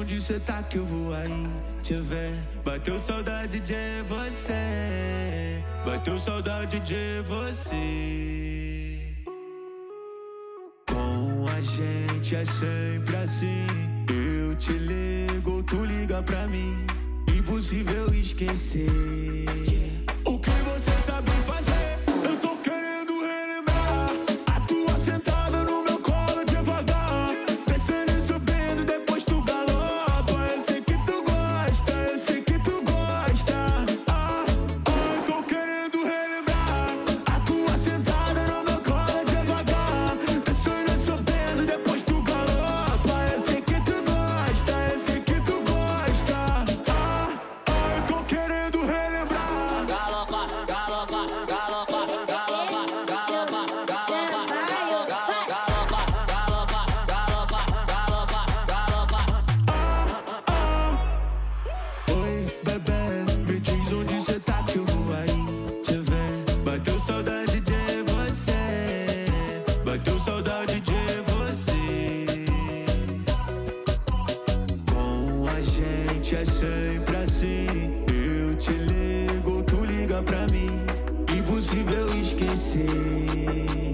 onde cê tá que eu vou aí te ver. Bateu saudade de você, bateu saudade de você. Com a gente é sempre assim, eu te ligo, tu liga pra mim. Impossível esquecer o que você sabe fazer. Eu tô querendo relembrar a tua sentada no meu colo devagar, descendo e subindo, depois tu galopa. Eu sei que tu gosta, eu sei que tu gosta. Eu tô querendo relembrar a tua sentada no meu colo devagar, descendo e subindo, depois tu galopa. Eu sei que tu gosta, eu sei que tu gosta. Eu tô querendo relembrar. Galopa, galopa, galopa, galopa, galopa, galopa, galopa, galopa, galopa, galopa, galopa. Oi, bebê, me diz onde cê tá que eu vou aí te ver. Bateu saudade de você, bateu saudade de você. Com a gente é sempre assim, eu te ligo, tu liga pra mim. Impossível esquecer